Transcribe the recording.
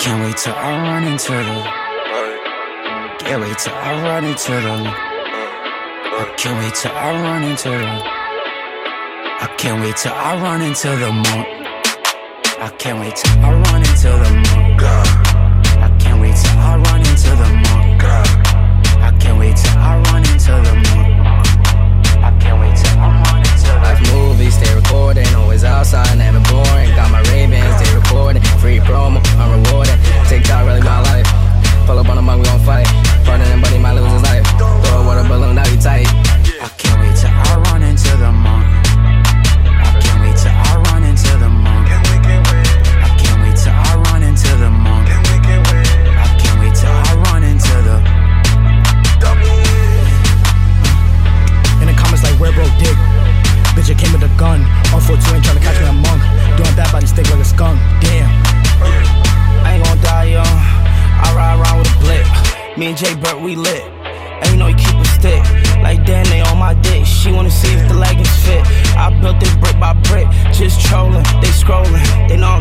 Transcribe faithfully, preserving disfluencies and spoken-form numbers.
can't wait till I run into the. Can't wait till I run into the. I can't wait till I run into the. I can't wait till I run into the moon. I can't wait till I run into the moon. I can't wait till I run into the moon. I can't wait till I run into the moon. I can't wait till I run into the moon. Life movies, stay recording. Always outside, never boring. Got my Ray-Bans, stay recording. Free promo, I'm rewarding. TikTok really my life. Pull up on the mug, we gon' fight. Partner and buddy might lose his life. Throw a water balloon, now he tight. I can't wait till I run into the moon. I can't wait till I run into the moon. I can't wait till I run into the moon. I can't wait till I run into the. In the comments like where bro dick. Bitch, I came with a gun. On four two ain't tryna catch me a monk. Doing that body stick like a skunk. Damn. I ain't gon' die young. I ride around with a blip. Me and Jay Burt, we lit. And you know he keep a stick. Like damn, they on my dick. She wanna see if the leggings fit. I built it brick by brick. Just trolling, they scrolling. They know